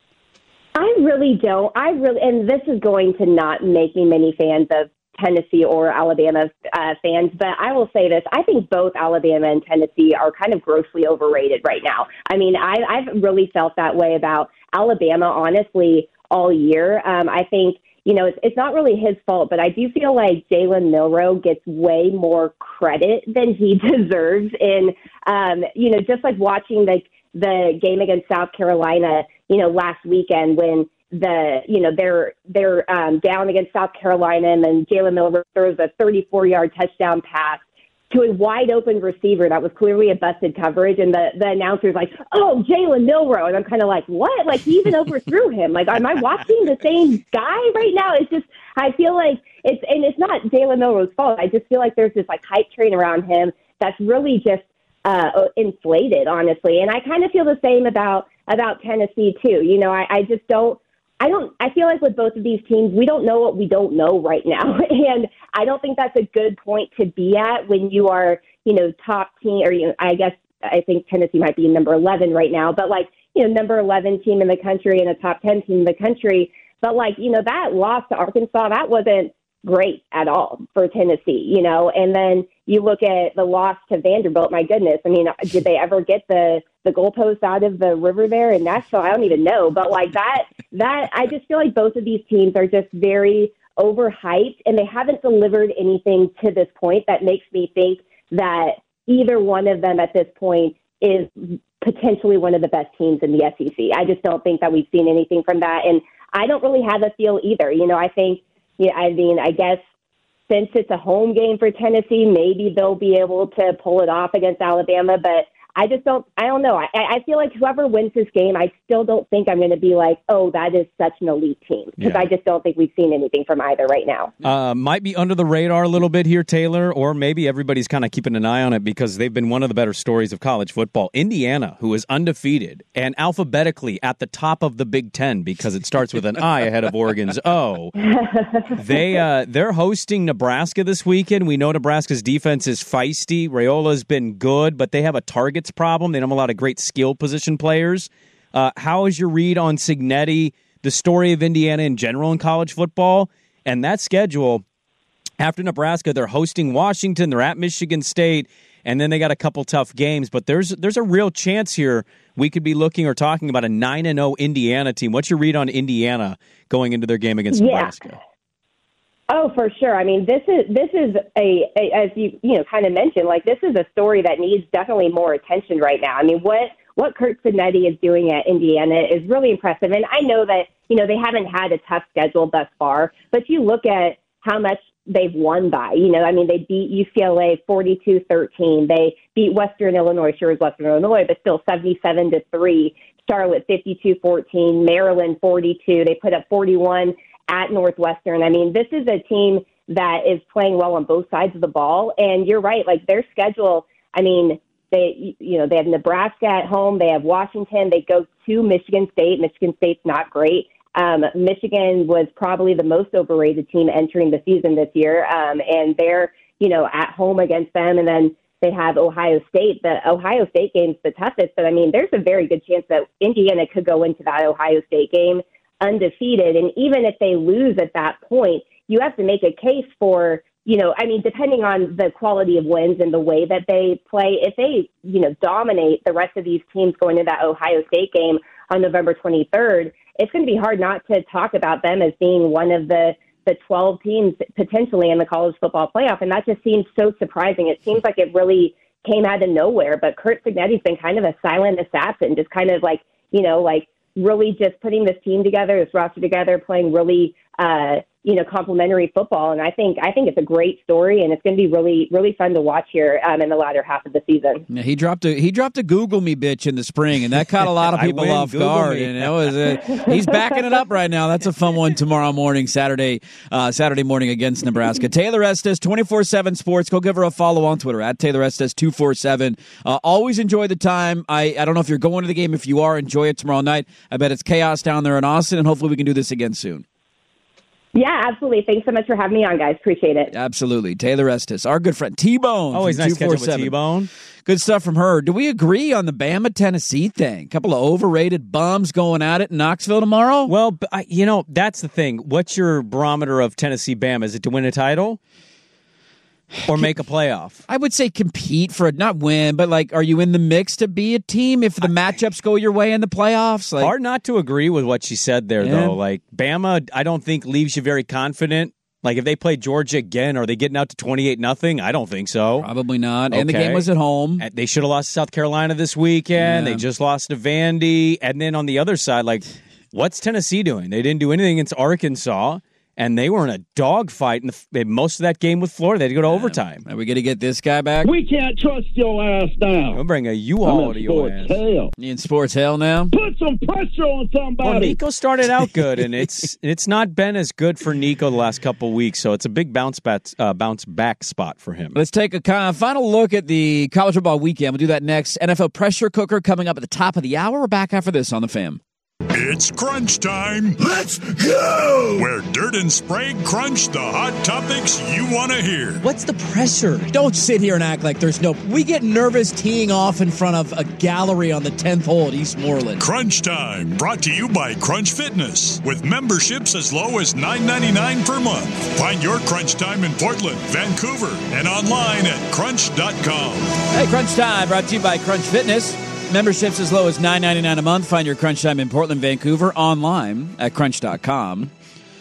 I really don't. I really, and this is going to not make me many fans of Tennessee or Alabama uh, fans, but I will say this. I think both Alabama and Tennessee are kind of grossly overrated right now. I mean, I, I've really felt that way about Alabama, honestly, all year. Um, I think, you know, it's, it's not really his fault, but I do feel like Jalen Milroe gets way more credit than he deserves in, um, you know, just like watching the, the game against South Carolina, you know, last weekend when the, you know, they're, they're um, down against South Carolina, and then Jalen Milroe throws a thirty-four yard touchdown pass to a wide open receiver that was clearly a busted coverage. And the, the announcer's like, oh, Jalen Milroe. And I'm kind of like, what? Like, he even overthrew him. Like, am I watching the same guy right now? It's just, I feel like it's, and it's not Jalen Milroe's fault. I just feel like there's this like hype train around him that's really just uh, inflated, honestly. And I kind of feel the same about, about Tennessee too. You know, I, I just don't, I don't, I feel like with both of these teams, we don't know what we don't know right now. And I don't think that's a good point to be at when you are, you know, top team, or, you know, I guess I think Tennessee might be number eleven right now, but like, you know, number eleven team in the country and a top ten team in the country. But like, you know, that loss to Arkansas, that wasn't great at all for Tennessee, you know, and then you look at the loss to Vanderbilt, my goodness. I mean, did they ever get the, the goalpost out of the river there in Nashville? I don't even know. But like that, that, I just feel like both of these teams are just very overhyped, and they haven't delivered anything to this point that makes me think that either one of them at this point is potentially one of the best teams in the S E C. I just don't think that we've seen anything from that. And I don't really have a feel either. You know, I think, yeah, I mean, I guess since it's a home game for Tennessee, maybe they'll be able to pull it off against Alabama. But I just don't, I don't know. I, I feel like whoever wins this game, I still don't think I'm going to be like, oh, that is such an elite team. Because Yeah. I just don't think we've seen anything from either right now. Uh, might be under the radar a little bit here, Taylor, or maybe everybody's kind of keeping an eye on it because they've been one of the better stories of college football. Indiana, who is undefeated and alphabetically at the top of the Big Ten because it starts with an I ahead of Oregon's O. They, uh, they're hosting Nebraska this weekend. We know Nebraska's defense is feisty. Rayola's been good, but they have a targets problem. They don't have a lot of great skill position players. Uh, how is your read on Cignetti, the story of Indiana in general in college football, and that schedule? After Nebraska, they're hosting Washington, they're at Michigan State, and then they got a couple tough games. But there's there's a real chance here we could be looking or talking about a nine and oh Indiana team. What's your read on Indiana going into their game against Yeah. Nebraska? Oh, for sure. I mean, this is this is a, a as you you know kind of mentioned, like this is a story that needs definitely more attention right now. I mean, what what Kurt Cignetti is doing at Indiana is really impressive, and I know that you know they haven't had a tough schedule thus far, but you look at how much they've won by. You know, I mean, they beat U C L A forty-two thirteen. They beat Western Illinois, sure as Western Illinois, but still seventy-seven to three. Charlotte fifty-two fourteen. Maryland forty-two. They put up forty-one at Northwestern. I mean, this is a team that is playing well on both sides of the ball. And you're right, like their schedule, I mean, They, you know, they have Nebraska at home. They have Washington. They go to Michigan State. Michigan State's not great. Um, Michigan was probably the most overrated team entering the season this year, um, and they're, you know, at home against them. And then they have Ohio State. The Ohio State game's the toughest, but I mean, there's a very good chance that Indiana could go into that Ohio State game undefeated. And even if they lose at that point, you have to make a case for, you know, I mean, depending on the quality of wins and the way that they play, if they, you know, dominate the rest of these teams going into that Ohio State game on November twenty-third, it's going to be hard not to talk about them as being one of the, the twelve teams potentially in the college football playoff. And that just seems so surprising. It seems like it really came out of nowhere, but Curt Cignetti's been kind of a silent assassin, just kind of like, you know, like really just putting this team together, this roster together, playing really, uh, you know, complimentary football. And I think I think it's a great story, and it's going to be really, really fun to watch here um, in the latter half of the season. Yeah, he dropped a he dropped a Google me bitch in the spring, and that caught a lot of people win, off Google guard. me. And that was a, he's backing it up right now. That's a fun one tomorrow morning, Saturday, uh, Saturday morning against Nebraska. Taylor Estes, twenty-four seven Sports. Go give her a follow on Twitter at Taylor Estes two four seven. Uh, always enjoy the time. I I don't know if you're going to the game. If you are, enjoy it tomorrow night. I bet it's chaos down there in Austin, and hopefully we can do this again soon. Yeah, absolutely. Thanks so much for having me on, guys. Appreciate it. Absolutely. Taylor Estes, our good friend T-Bone. Always nice to catch up with T-Bone. Good stuff from her. Do we agree on the Bama Tennessee thing? A couple of overrated bums going at it in Knoxville tomorrow? Well, but I- you know, that's the thing. What's your barometer of Tennessee Bama? Is it to win a title or make a playoff? I would say compete for it, not win, but like, are you in the mix to be a team if the matchups go your way in the playoffs? Like, hard not to agree with what she said there, Yeah. though. Like, Bama, I don't think leaves you very confident. Like, if they play Georgia again, are they getting out to twenty-eight nothing? I don't think so. Probably not. And the Okay. game was at home. And they should have lost to South Carolina this weekend. Yeah. They just lost to Vandy. And then on the other side, like, what's Tennessee doing? They didn't do anything against Arkansas. And they were in a dogfight in the, most of that game with Florida. They had to go to overtime. Are we going to get this guy back? We can't trust your ass now. We'll bring a U-Haul to your ass. Hell. You in sports hell now? Put some pressure on somebody. Well, Nico started out good, and it's it's not been as good for Nico the last couple of weeks. So it's a big bounce back uh, bounce back spot for him. Let's take a kind of final look at the college football weekend. We'll do that next. N F L pressure cooker coming up at the top of the hour. We're back after this on the Fam. It's crunch time. Let's go! Where Dirt and Sprague crunch the hot topics you want to hear. What's the pressure? Don't sit here and act like there's no... We get nervous teeing off in front of a gallery on the tenth hole at Eastmoreland. Crunch time, brought to you by Crunch Fitness, with memberships as low as nine ninety-nine per month. Find your Crunch Time in Portland, Vancouver, and online at crunch dot com. Hey, Crunch Time, brought to you by Crunch Fitness. Memberships as low as nine ninety-nine a month. Find your Crunch Time in Portland, Vancouver, online at crunch dot com.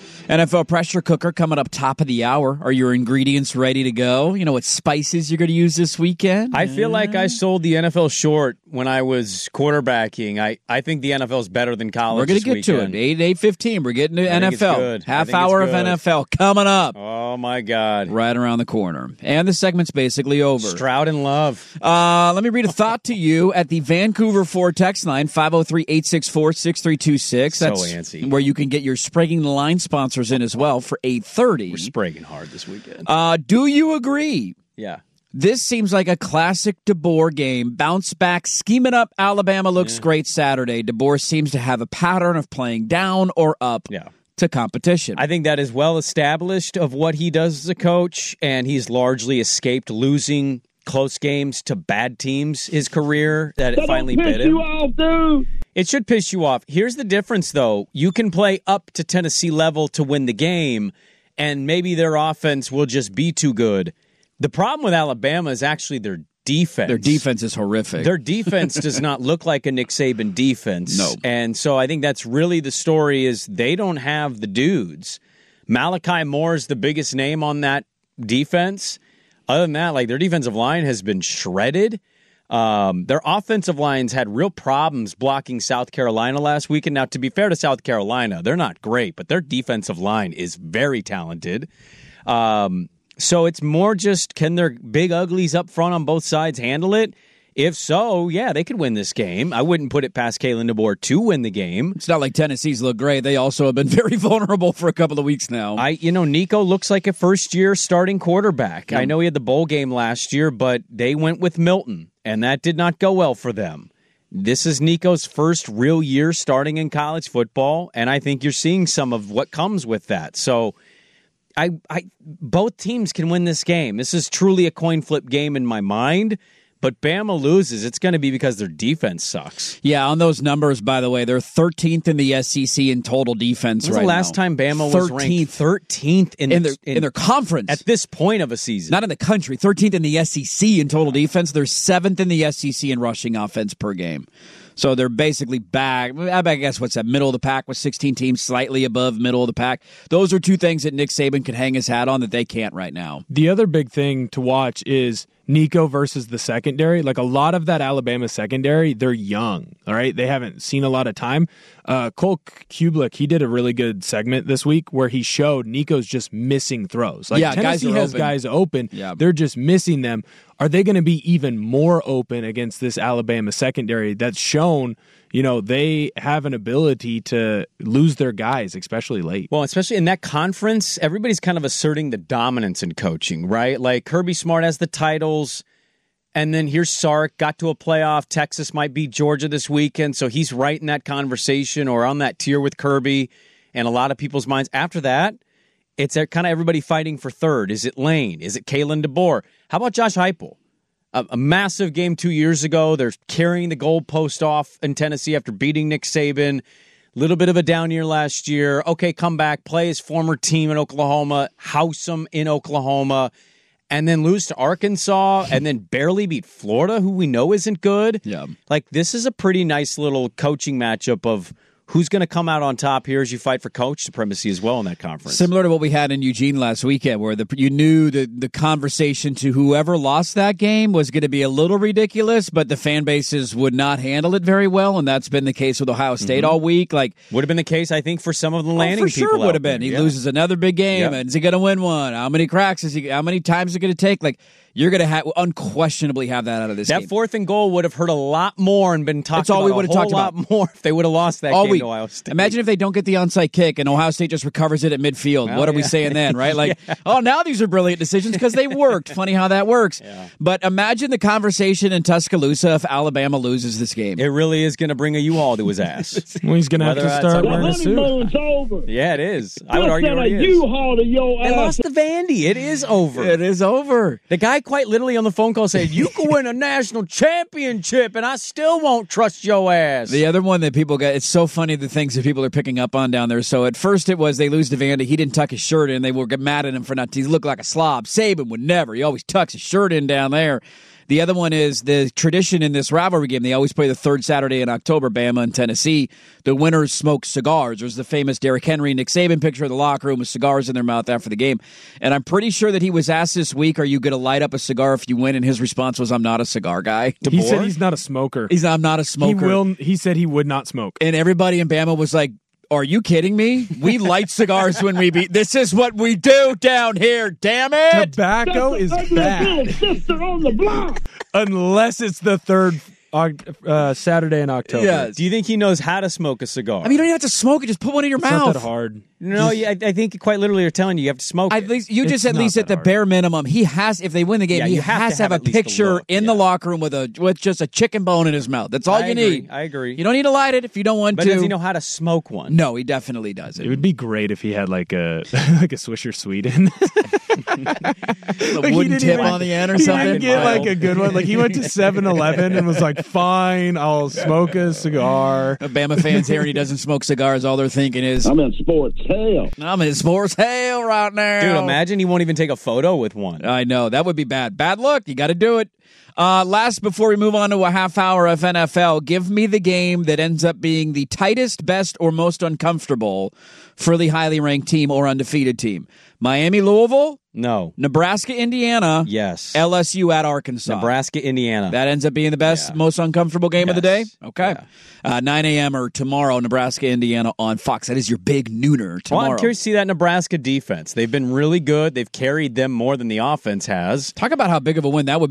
N F L pressure cooker coming up top of the hour. Are your ingredients ready to go? You know what spices you're going to use this weekend? I feel like I sold the N F L short when I was quarterbacking. I, I think the N F L is better than college. We're going this to get weekend. to it. eight, eight fifteen. We're getting to I N think F L. it's good. I Half think hour it's of good. N F L coming up. Oh, my God. Right around the corner. And the segment's basically over. Stroud and Love. Uh, let me read a thought to you at the Vancouver Ford text line, five oh three, eight six four, six three two six. So That's antsy. where you can get your Spragging the Line sponsors in as well for eight thirty. We're spragging hard this weekend. Uh, do you agree? Yeah. This seems like a classic DeBoer game. Bounce back, scheme it up. Alabama looks Yeah. great Saturday. DeBoer seems to have a pattern of playing down or up Yeah. to competition. I think that is well established of what he does as a coach, and he's largely escaped losing close games to bad teams his career that it That finally don't piss bit him. you off, dude. It should piss you off. Here's the difference, though. You can play up to Tennessee level to win the game, and maybe their offense will just be too good. The problem with Alabama is actually their defense. Their defense is horrific. Their defense does not look like a Nick Saban defense. No. And so I think that's really the story is they don't have the dudes. Malachi Moore is the biggest name on that defense. Other than that, like their defensive line has been shredded. Um, their offensive lines had real problems blocking South Carolina last weekend. Now, to be fair to South Carolina, they're not great, but their defensive line is very talented. Um, so it's more just can their big uglies up front on both sides handle it? If so, yeah, they could win this game. I wouldn't put it past Kalen DeBoer to win the game. It's not like Tennessee's look great. They also have been very vulnerable for a couple of weeks now. I, you know, Nico looks like a first-year starting quarterback. Yeah. I know he had the bowl game last year, but they went with Milton, and that did not go well for them. This is Nico's first real year starting in college football, and I think you're seeing some of what comes with that. So I, I, both teams can win this game. This is truly a coin flip game in my mind. But Bama loses, it's going to be because their defense sucks. Yeah, on those numbers, by the way, they're thirteenth in the S E C in total defense When's right the last now. time Bama was ranked thirteenth in, in, their, in, in their conference? At this point of a season. Not in the country. thirteenth in the S E C in total defense. They're seventh in the S E C in rushing offense per game. So they're basically back. I guess what's that? Middle of the pack with sixteen teams, slightly above middle of the pack. Those are two things that Nick Saban could hang his hat on that they can't right now. The other big thing to watch is Nico versus the secondary. Like a lot of that Alabama secondary, they're young, all right? They haven't seen a lot of time. Uh, Cole Kublik, he did a really good segment this week where he showed Nico's just missing throws. Like yeah, Tennessee guys are has open. guys open. Yeah. They're just missing them. Are they going to be even more open against this Alabama secondary that's shown, you know, they have an ability to lose their guys, especially late? Well, especially in that conference, everybody's kind of asserting the dominance in coaching, right? Like Kirby Smart has the titles, and then here's Sark, got to a playoff. Texas might beat Georgia this weekend, so he's right in that conversation or on that tier with Kirby and a lot of people's minds. After that, it's kind of everybody fighting for third. Is it Lane? Is it Kalen DeBoer? How about Josh Heupel? A, a massive game two years ago. They're carrying the goalpost off in Tennessee after beating Nick Saban. Little bit of a down year last year. Okay, come back, play his former team in Oklahoma, house him in Oklahoma, and then lose to Arkansas, and then barely beat Florida, who we know isn't good. Yeah. Like, this is a pretty nice little coaching matchup of who's going to come out on top here as you fight for coach supremacy as well in that conference. Similar to what we had in Eugene last weekend, where the you knew the, the conversation to whoever lost that game was going to be a little ridiculous, but the fan bases would not handle it very well, and that's been the case with Ohio State Mm-hmm. all week. Like would have been the case, I think, for some of the landing oh, for sure people. would out have been. there. He Yeah. loses another big game, Yep. and is he going to win one? How many cracks is he? How many times is it going to take? Like you're going to ha- unquestionably have that out of this That game. fourth and goal would have hurt a lot more and been talked That's all about we a would have whole talked lot about. more if they would have lost that all game week. to Ohio State. Imagine if they don't get the onside kick and Ohio State just recovers it at midfield. Well, what are we yeah. saying then, right? Like, Yeah. oh, now these are brilliant decisions because they worked. Funny how that works. Yeah. But imagine the conversation in Tuscaloosa if Alabama loses this game. It really is going to bring a U-Haul to his ass. Well, he's going to have Whether to that's start a- wearing a suit. Honeymoon's over. Yeah, it is. I would argue it a already is. U-Haul to your They ass. lost to Vandy. It is over. It is over. The guy quite literally on the phone call said, you could win a national championship and I still won't trust your ass. The other one that people got, it's so funny the things that people are picking up on down there. So at first it was they lose to Vandy. He didn't tuck his shirt in. They were mad at him for not, he looked like a slob. Saban would never. He always tucks his shirt in down there. The other one is the tradition in this rivalry game. They always play the third Saturday in October, Bama and Tennessee. The winners smoke cigars. There's the famous Derrick Henry, Nick Saban picture of the locker room with cigars in their mouth after the game. And I'm pretty sure that he was asked this week, are you going to light up a cigar if you win? And his response was, I'm not a cigar guy. He said he's not a smoker. He's I'm not a smoker. He will. He said he would not smoke. And everybody in Bama was like, are you kidding me? We light cigars when we beat. This is what we do down here, damn it. Tobacco is bad. Sister on the block. Unless it's the third uh, Saturday in October. Yeah. Do you think he knows how to smoke a cigar? I mean, you don't even have to smoke it. Just put one in your It's mouth. not that hard. No, I, I think quite literally you're telling you you have to smoke At it. least you It's just at not least that at the hard. bare minimum, he has. If they win the game, Yeah, he you have has to to have, have a at least a picture look, in yeah. the locker room with a with just a chicken bone in his mouth. That's all I you agree. need. I agree. You don't need to light it if you don't want But to. does he know how to smoke one? No, he definitely doesn't. It would be great if he had like a like a Swisher Sweden. a Like, he wooden didn't tip even- on the end or he something. didn't get like a good one. Like he went to seven eleven and was like, "Fine, I'll smoke a cigar." Bama fans here and he doesn't smoke cigars. All they're thinking is, I'm in sports hell. I'm in sports hell right now. Dude, imagine he won't even take a photo with one. I know. That would be bad. Bad luck. You got to do it. Uh, last, before we move on to a half hour of N F L, give me the game that ends up being the tightest, best, or most uncomfortable for the highly ranked team or undefeated team. Miami, Louisville, No. Nebraska, Indiana, Yes. L S U at Arkansas. Nebraska, Indiana. That ends up being the best, Yeah. most uncomfortable game of the day? Yes. Okay. Uh, nine a.m. or tomorrow, Nebraska, Indiana on Fox. That is your big nooner tomorrow. Well, I'm curious to see that Nebraska defense. They've been really good. They've carried them more than the offense has. Talk about how big of a win that would be for Matt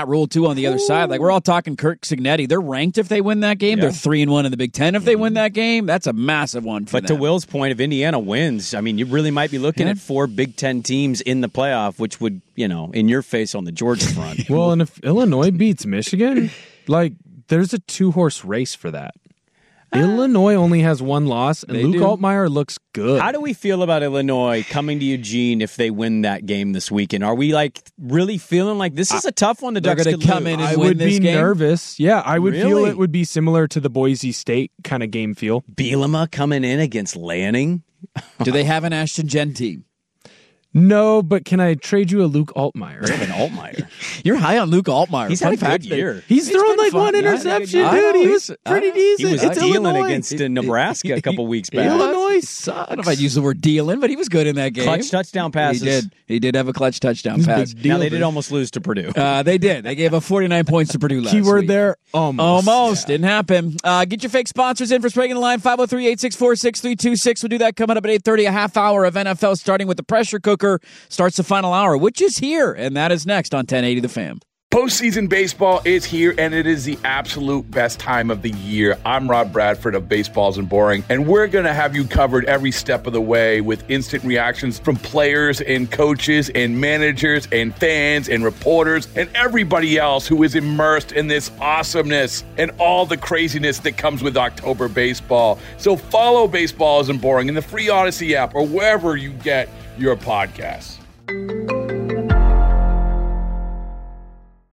Rule too on the other Ooh. side. Like we're all talking Kirk Cignetti. They're ranked if they win that game. Yeah. They're three and one in the Big Ten if they win that game. That's a massive one for But them. to Will's point, if Indiana wins, I mean, you really might be looking yeah. at four Big Ten teams in the playoff, which would, you know, in your face on the Georgia front. Well, and if Illinois beats Michigan, like there's a two-horse race for that. Illinois only has one loss, and They Luke do. Altmaier looks good. How do we feel about Illinois coming to Eugene if they win that game this weekend? Are we like really feeling like this is a tough one? The They're Ducks gonna could come lose? in and I win would this be game? nervous. Yeah, I would feel Really? it would be similar to the Boise State kind of game feel. Bielema coming in against Lanning. Do they have an Ashton Jen team? No, but can I trade you a Luke Altmaier? They have an Altmaier. You're high on Luke Altmaier. He's Fun had a good fact. year. He's It's thrown been like fun. one Yeah, interception, I know. dude. He He's- was pretty I know. decent. He was It's dealing Illinois. against uh, Nebraska a couple weeks back. Illinois sucks. I don't know if I'd use the word dealing, but he was good in that game. Clutch touchdown passes. He did. He did have a clutch touchdown He's a pass. big deal, Now they did dude. almost lose to Purdue. Uh, they did. They gave up forty-nine points to Purdue last Keyword week. there, almost. Almost. Didn't happen. Uh, get your fake sponsors in for Sprague in the Line, five oh three, eight six four, six three two six. We'll do that coming up at eight thirty, a half hour of N F L starting with the pressure cooker. Starts the final hour, which is here, and that is next on ten eighty The Fan. Postseason baseball is here, and it is the absolute best time of the year. I'm Rob Bradford of Baseballs and Boring, and we're going to have you covered every step of the way with instant reactions from players and coaches and managers and fans and reporters and everybody else who is immersed in this awesomeness and all the craziness that comes with October baseball. So follow Baseballs and Boring in the free Odyssey app or wherever you get your podcasts.